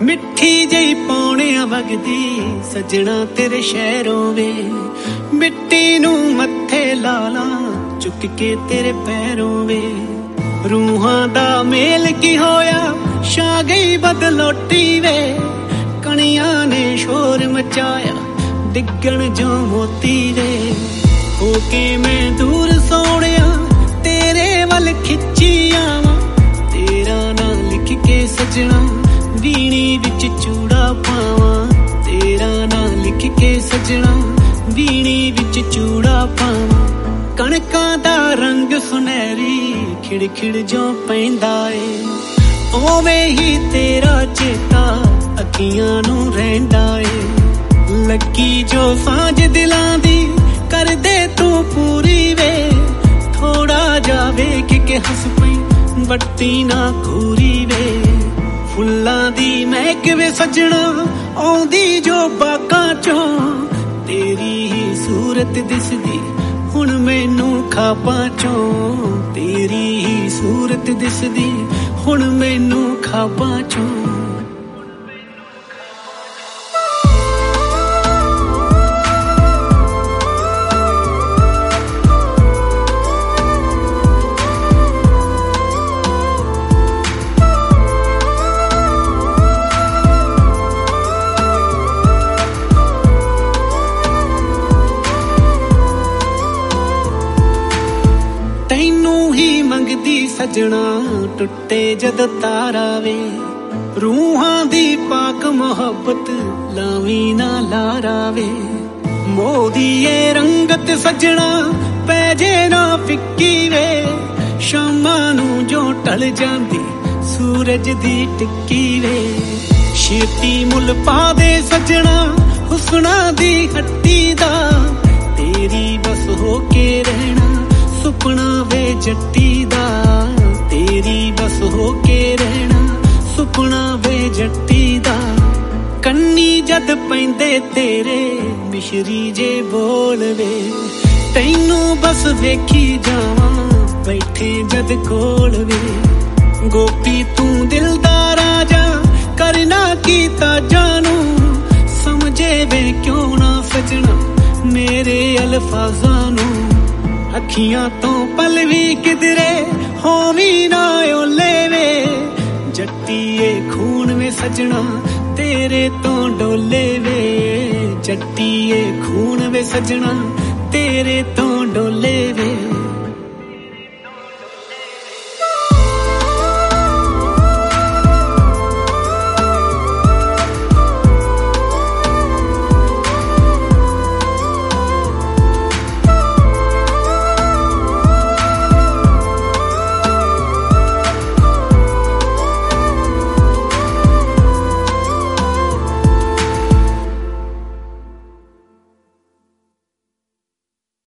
मिठी जही पौणिया वगदी सजना तेरे शहरों वे मिट्टी नू मत्थे लाला चुक के तेरे पैरों वे रूहां दा मेल की होया छा गई बदलोटी वे कणियां ने शोर मचाया डिगण जो मोती वे होके मैं दूर सोनिया तेरे वल खिच्ची आवां तेरा ना लिख के सजना वीणी विच चूड़ा पावां तेरा ना लिख के सजना वीणी विच चूड़ा पावां कणकां दा रंग सुनहरी खिड़ खिड़ जो पैंदा ए ओवें ही तेरा चेता अखियां नू रहिंदा ए लगी जो सांझ दिलां दी कर दे तू पूरी वे थोड़ा जा वेख के हस पई बत्ती ना घूरी वे फुल्लां दी महक वे सजना आउंदी जो बागां चों तेरी ही सूरत दिसदी हुण मैनू ख्वाबां चों तेरी ही सूरत दिसदी हुण मैनू ख्वाबां चों सजना टुटे जद तारा वे रूहां दी पाक मोहब्बत लावी ना लारा वे मोदी ये रंगत सजना पैजे ना फिक्की वे शामां नू जो टल जांदी सूरज दी टिक्की वे छेती मुल पा दे सजना हुस्ना दी हट्टी दा तेरी बस होके रहना सुपना वे जट्टी दा तेरी बस होके रहना सुपना वे जट्टी दा कन्नी जद पैंदे तेरे मिश्री जे बोल वे तैनू बस वेखी जावां बैठे जद कोल वे गोपी तू दिल दा राजा करना कीता जानू समझे वे क्यों ना सजना मेरे अल्फाज़ां नू अखियां तो पल भी किधरे होवी ना ओले वे जट्टीए खून में सजना तेरे तो डोले वे जट्टीए खून में सजना तेरे तो डोले वे